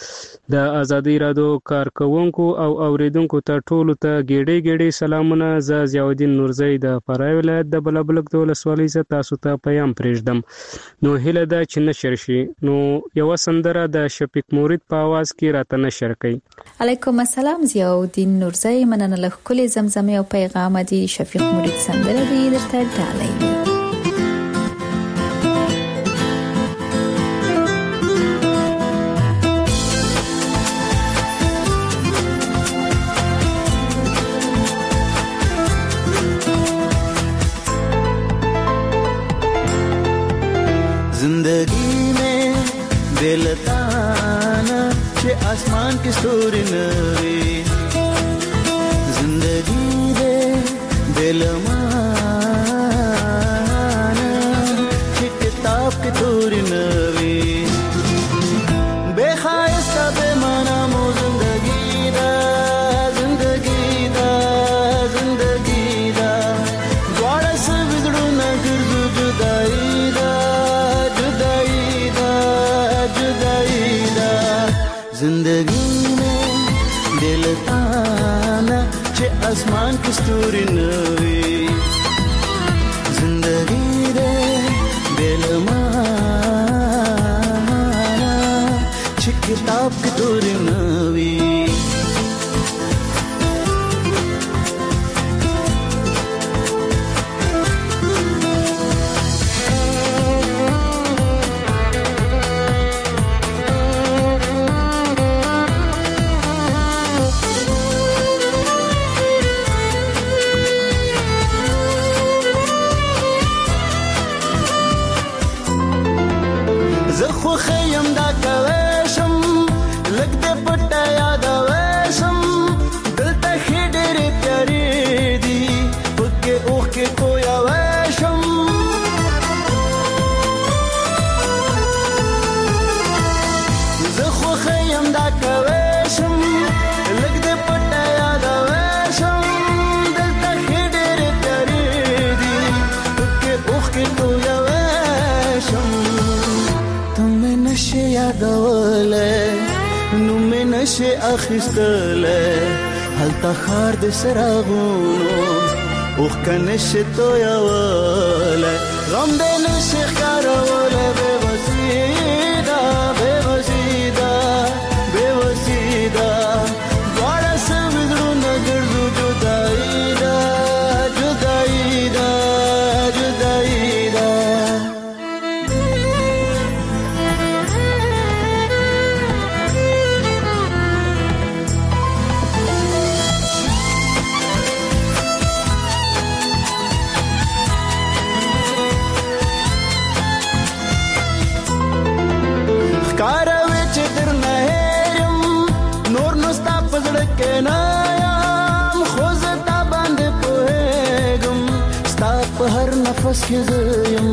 Speaker 13: د آزادۍ رادیو کارکونکو او اوریدونکو ته ټولو ته ګېډې ګېډې سلامونه. زه ضیاءالدین نورزی د فراه ولایت د بلبلک د ولسوالۍ څخه تاسو ته پیغام پرېږدم. نو هیله ده چې نشر شي. نو یو سندره د شفیق مورید په आवाज کې راته نشر کړئ.
Speaker 3: علیکم السلام. ضیاءالدین نورزی مننه له کلی زمزمه او پیغام دی. شفیق مورید سندره دی درته ډالۍ.
Speaker 14: बेलताना چې اسمان کې ستوري نوي زندگی دې بلمانا چې کتاب کې توري نوي بے خایسته بے معنا مو زندگی دا زندگی دا زندگی دا دواړه سوي نه ګرځو جدائی دا جدائی دا جدائی دا زندگی میں دل تانا چې اسمان کې ستوري نوي زندگی دې دل مانا چې کتاب کې توري نوي خو خیم دا کوشم لګ دې پټه یاد وشم دلته خې ډېرې پیارې دي پکې اوښ کې تویا وشم زه خو خیم دا کوشم لګ دې پټه یاد وشم دلته خې ډېرې پیارې دي پکې اوښ کې تویا وشم تمه نشه یادوله نو مې نشه اخیستله هلته خار د سراغونو اوخ کنشه تویاوله غم دې نشه ښکاروله بې وسیده بې وسیده بې وسیده دواړه سوي زړونه ګرځو جدائی ده جدائی ده جدائی ده کاروي چې درنه هېرم نور نو ستا په زړه کې نه یم خو زه تا باندې پوهېږم ستا په هر نفس کې زه یم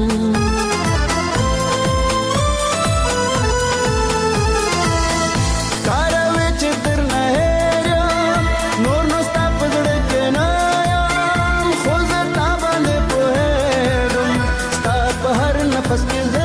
Speaker 14: کاروي چې درنه هېرم نور نو ستا په زړه کې نه یم خو زه تا باندې پوهېږم ستا په هر نفس کې زه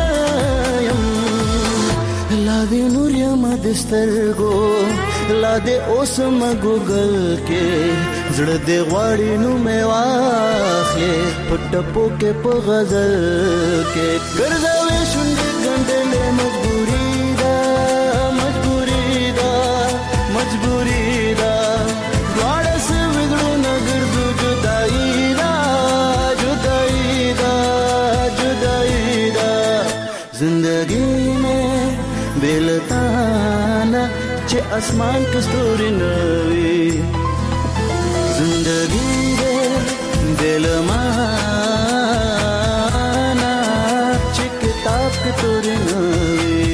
Speaker 14: لا دې نور یم د سترګو لا دې اوس ما ګوګل کې زړه دې غواړي نو مې واخلې په ټپو کې په غزل کې ګرځوي شونډې ګنډلې مجبوري ده مجبوري ده مجبوري ده دواړه سوي زړونه ګرځو جدائی ده جدائی ده جدائی ده زندگی میں بلتانا چې اسمان کې ستوري نوي زندگی دې دل مانا چې کتاب کې توري نوي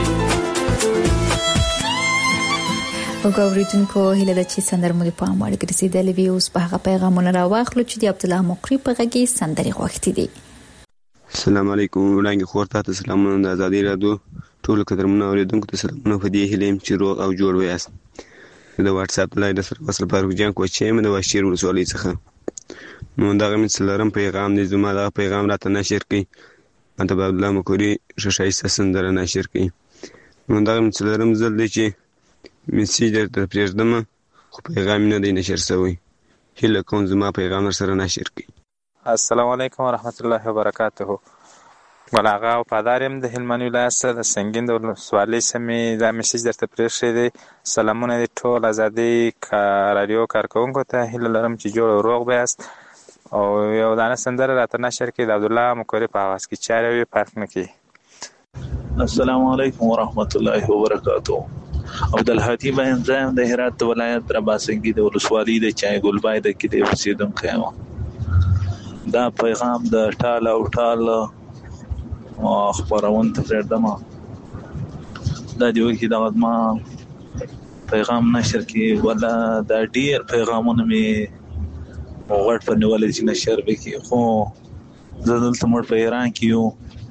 Speaker 3: وګورئ هله د چي سندرمو په پام وړ ګرځیدل وی اوس په هغه پیغامونه راوخلو چې د عبد الله مقری په غږی سندري غوښتي دي.
Speaker 15: السلام علیکم وړاندې خورته سلامونه د ازادي رادیو ټول قدرمنو اوریدونکو ته سلامونه په دې هیلم چې روغ او جوړ ویاست. د واتس اپ لایډ سره وصل پر وجان کو چې مې د واشیر ولسوالۍ څخه نو دا غمن سلام پیغام دې زما دا پیغام راته نشر کړي انت عبد الله مقری شایسته سندره نشر کړي نو دا غمن سلام زل دې چې میسیج درته پرېږدم خو پیغام نه دی نشر شوی هله کوم زما پیغام سره نشر کړي.
Speaker 16: السلام علیکم ورحمت الله وبرکاته. بلاغه او پادارم د هلمند ولایت سره د سنگین د ولسوالۍ سمې دا میسیج درته پرېښی دی. سلامونه دې ټول ازادي رادیو کارکوونکو ته هیله لرم چې جوړ او روغ بیاست او یو دانه سندره راته نشر کړي د عبدالله مقری په اواز کې چاره وي فرق نه کوي.
Speaker 17: السلام علیکم ورحمت الله وبرکاته. عبدالهادي بهم زایم د هرات ولایت رباسنګي د ولسوالۍ د چای ګلبای د کې د اوسیدونکو یم. دا پیغام د ټال او ټال خبرون ته پرېږدم دا دی وکی دا ما پیغام نشر کې ولا دا ډیر پیغامونه می وغړ په نیولې چې نشر وکي خو زه دلته مړ په ایران کې یو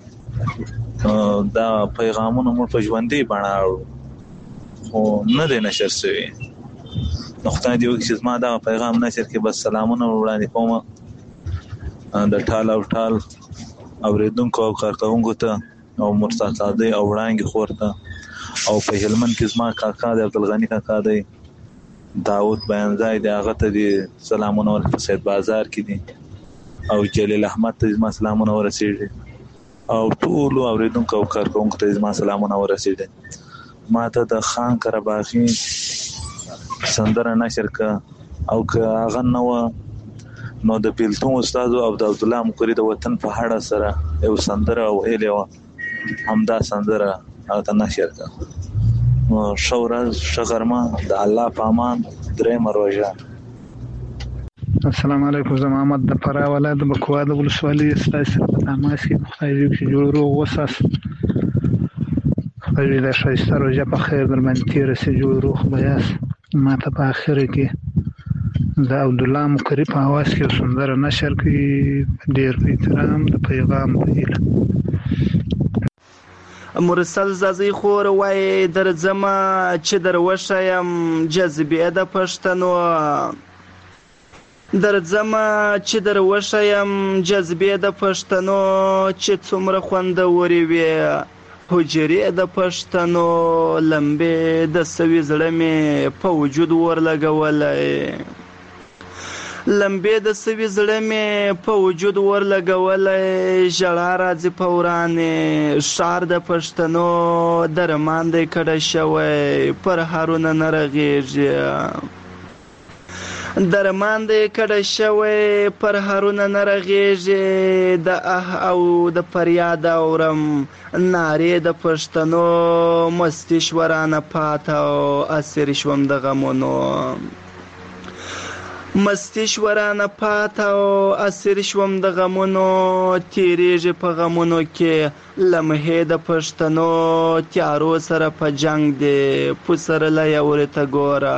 Speaker 17: دا پیغامونه مړ په ژوندۍ بڼه خو نه دی نشر شوی نو خدای دې وکړي چې ما دا پیغام نشر کې بس سلامونه وړاندې کوم د ټال او ټال اوریدونکو او کارکونکو ته او مرتضی او وړاندې خورته او په هلمند کې زما کاکا د عبدالغنی کاکا دی داود بیانځای دی هغه ته دي سلامونه ورکړه سید بازار کې دي او جلیل احمد ته زما سلامونه ورسېږي او ټول اوریدونکو او کارکونکو ته زما سلامونه ورسېږي ما ته د خان قرباغي سندره نشر کا او که هغه نو نو د پیلتون استاد عبد الله مقری د وطن په هړه سره یو سندره او هیله همدا سندره هغه نشر کا شورز شغرما د الله پامان درې مروجه.
Speaker 18: السلام علیکم. زه محمد د فرا ولایت د بکوا د ولسوالۍ ستاسو په تماس کې خدای دې چې جوړ روغ وساس خدای دې شایسته روزه په خیر درمن تیر سي جوړ روغ بیاس ما ته په اخر کې د عبد الله مقری په आवाज کې سندر نشر کې ډیر احترام د پیغام دی.
Speaker 19: مرسل زازی خور وای در زما چې در وشایم جذبه د پښتنو در زما چې در وشایم جذبه د پښتنو چې څومره خوندوري وي حجرې د پښتنو لمبې د سوي زړه مې په وجود ورلګولای لمبې د سوي زړه مې په وجود ورلګولای ژړا راځي په ورانې ښار د پښتنو درمان دی کډه شوی پر هارونه نه رغېږي درمان دی کډه شوی پر هارونه نه رغېږي د اه او د فریاد اورم نارې د پښتنو مستي شورانه پاته او اسیر شوم د غمونو مستی شورانه پاته او اسیر شوم د غمونو تیریږي په غمونو کې لمحې د پښتنو تیارو سره په جنگ دی پسرلی ورته ګوره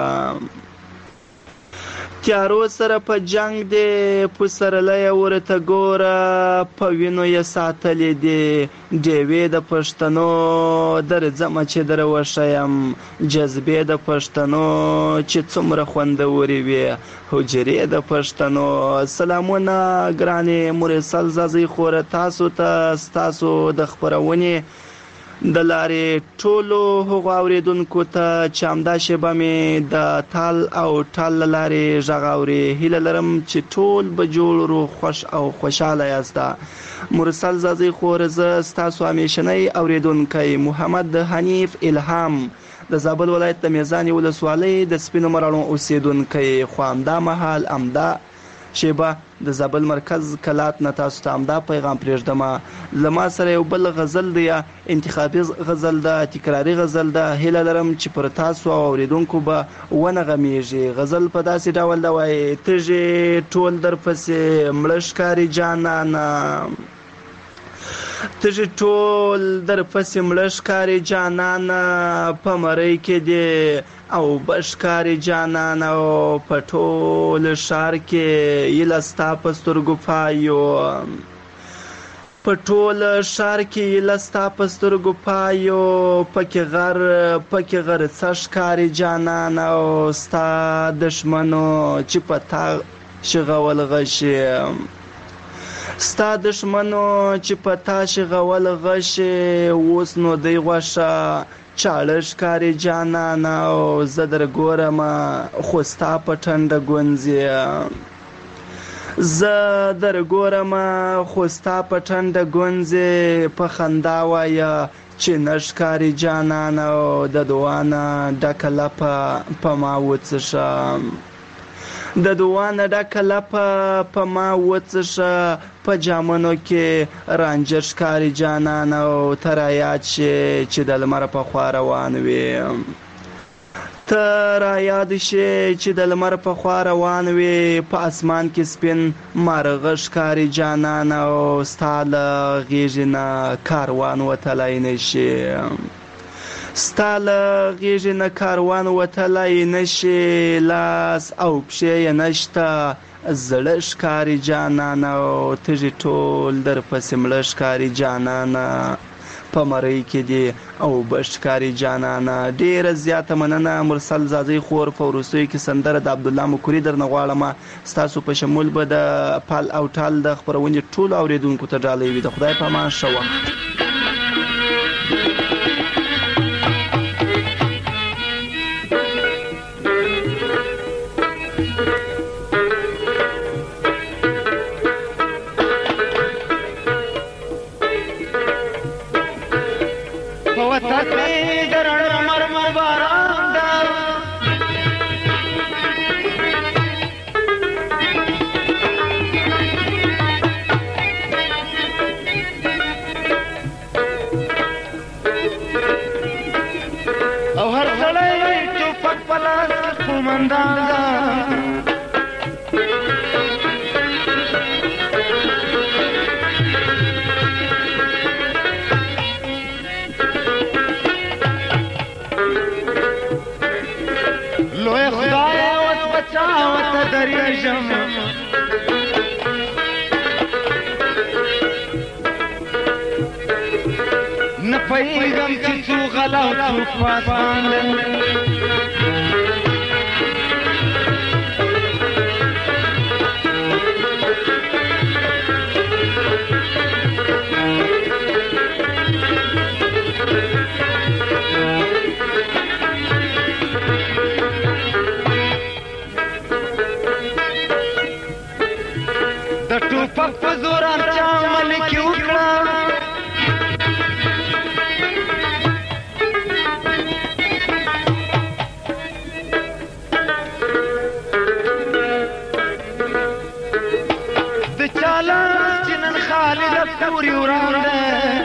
Speaker 19: تیارو سره په جنگ دی پسرلی ورته ګوره په وینو یې ساتلې دي ډیوې د پښتنو درځمه چې در وښیم جذبې د پښتنو چې څومره خوندورې وي حجرې د پښتنو. سلامونه ګرانې مرسل زازی خوره تاسو ته ستاسو د خپرونې د لارې ټولو هغو اوریدونکو ته چې همدا شیبه مې د تال او ټال له لارې غږ اوري هیله لرم چې ټول به جوړ روغ خوش او خوشحاله یاست. مرسل زازی خور زه ستاسو همیشنی اوریدونکی محمد حنیف الهام د زابل ولایت د میزان ولسوالۍ د سپینو مراڼو اوسیدونکی خو همدا مهال همدا شیبه د زابل مرکز کلات نه تاسو ته همدا پیغام پرېږدم. زما سره یو بل غزل دی انتخابي غزل ده تکراري غزل ده هیله لرم چې پر تاسو او اوریدونکو به ونغمیږي. غزل په داسې ډول ده وایي تږي ټول درپسې مړه ښکاري جانانه تږي ټول درپسې مړه ښکاري جانانه په مرۍ کې دی او بشکاري جانان او په ټول ښار کې یله ستا په سترګو پایو په ټول ښار کې یله ستا په سترګو پایو پکې غر پکې غر څه ښکاري جانان او ستا دښمنو چې په تا شغول غشي ستا دښمنو چې په تا شغول غشي اوس نو دی غوښه چاړه ښکاري جانانه او زه در ګورم خو ستا په ټنډه ګونځې زه در ګورم خو ستا په ټنډه ګونځې په خندا وایه چې نه ښکاري جانانه او د دوانه ډکه لپه په ما وڅښه د دوانه ډکه لپه په ما وڅښه په جامنو کې رانجه ښکاري جانانه او ته رایاد شې چې د لمر په خوا روان وې ته رایاد شې چې د لمر په خوا روان وې په اسمان کې سپین مارغه ښکاري جانانه او ستا له غېږې نه کاروان وتلی نه شي ستا له غېږې نه کاروان وتلی نشي، لاس او پښې یې نشته، زړه ښکاري جانانه او تږي ټول در پسې مړه ښکاري جانانه، په مرۍ کې دي او بشکاري جانانه. ډیره زیاته مننه مرسل زازی خور. په وروستیو کې سندره د عبدالله مکوري درنه غواړم. ستاسو په شمول به د پال او ټال د خپرونې ټولو اوریدونکو ته ډالۍ وي. د خدای په امان ښه وخت.
Speaker 20: پیغام چې څو غلا او څو پاسان د ټوپک په زور چا ملک وکړه پوری ورانده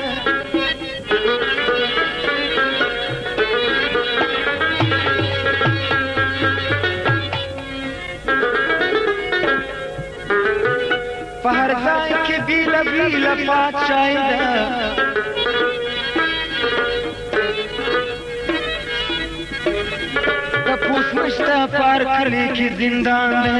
Speaker 20: په هر ځای کې بیله بیله پادشاهي ده تپوس نشته په هر کلي کې زندان ده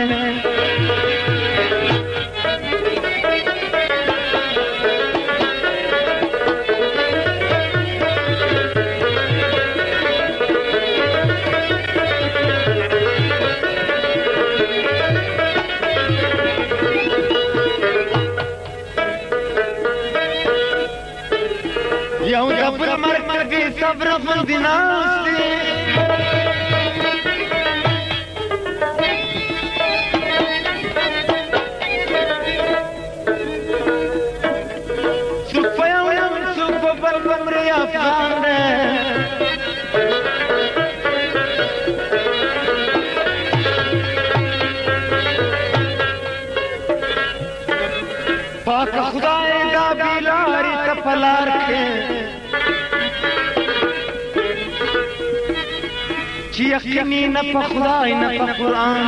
Speaker 20: صبر غندي ناستي سوق يا ويم سوق بالبمر يا افغان پاک خدای دا بیلاری تپلار کے چې یقیني نه په خدای نه په قرآن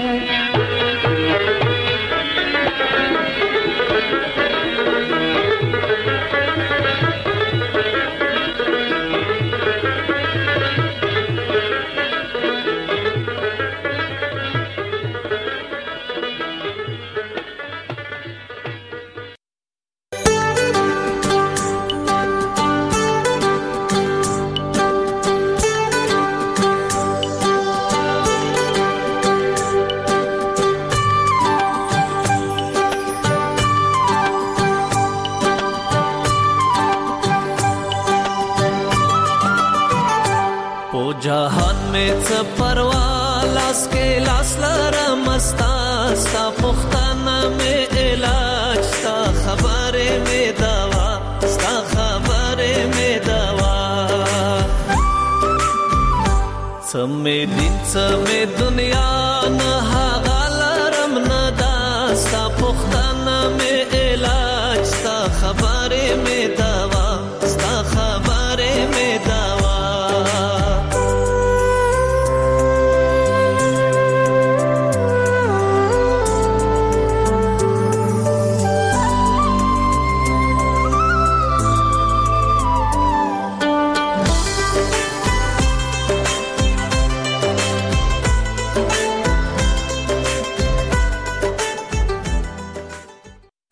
Speaker 6: जहान में परवा लास के लास लरमस्ता सा पुख्ताना में इलाज सा खबरे में दवा सा खबरे में दवा समे दिन समे दुनिया न